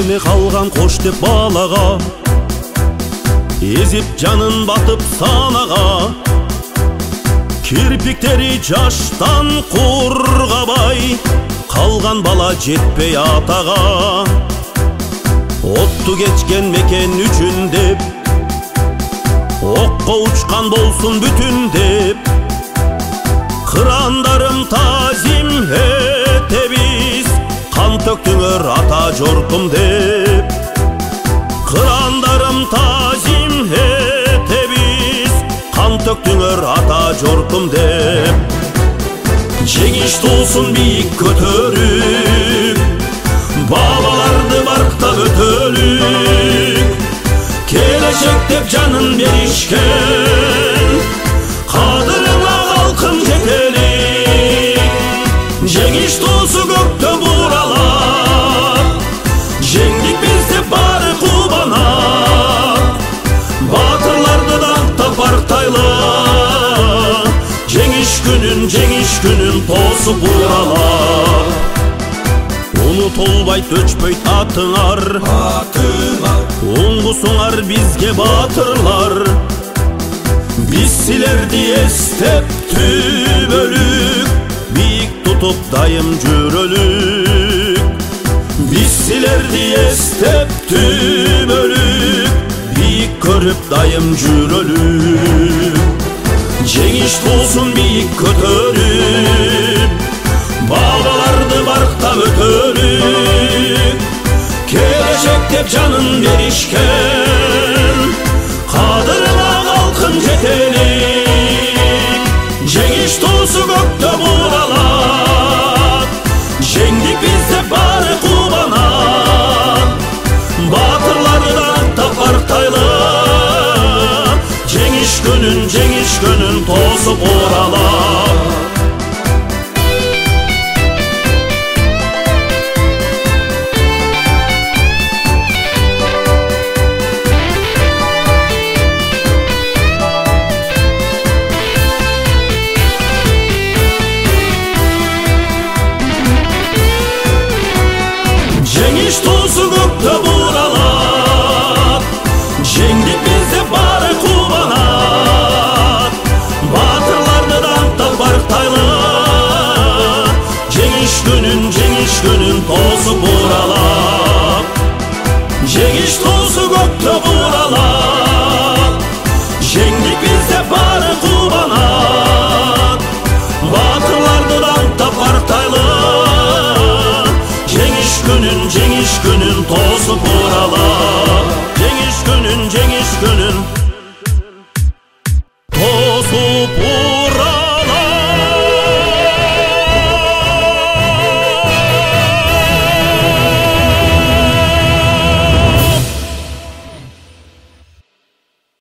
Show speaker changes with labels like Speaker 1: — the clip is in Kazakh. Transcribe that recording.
Speaker 1: Эме қалған қош деп балаға, езіп жанын батып санаға. Кирпиктері жаштан қорғабай, қалған бала жетпей атаға. Отту кечкен мекен үшін деп, оққа ұшқан болсын бүтін деп. Қырандарым тазим етебіз, қан төктіңір ата жұртым деп. Қырандарым тазим етебіз, қан төктіңір ата жұртым деп. Жеңіш толсын биік көтеріп, бабаларды барықтап өтөлік. Келешек деп жанын берішкен, қадырыңа қалқын жетелік. Жеңіш толсы көкті бұралап, жеңдік бізде бары қубанап. Батырларды даңқтап арықтайлап, жеңіш күнін тосып бұралап. Ұмытылбайт өчпөйт атыңар, оңғысыңар бізге батырлар. Біз сілерді естеп түбөлік, биік тұтып дайым жүрөлік. Біз сілерді естеп түбөлік, биік көріп дайым жүрөлік. Жеңіш толсын биік көтеріп, бабаларды барықтап өтөлік. Келешек деп жанын берішкен, қадырыңа қалқын жетелік. Жеңіш толсы көкті бұралап, жеңдік бізде бары қубанап. Батырларды даңқтап арықтайлап, жеңіш күнін тосып оралап. Жеңіш толсы көкті бұралап, жеңдік бізде бары қубанап. Батырларды даңқтап арықтайлап, жеңіш күнін тосып бұралап. Жеңіш толсы көкті бұралап, жеңдік бізде бары қубанап. Батырларды даңқтап арықтайлап, жеңіш күнін тосып оралап. Жеңіш күнін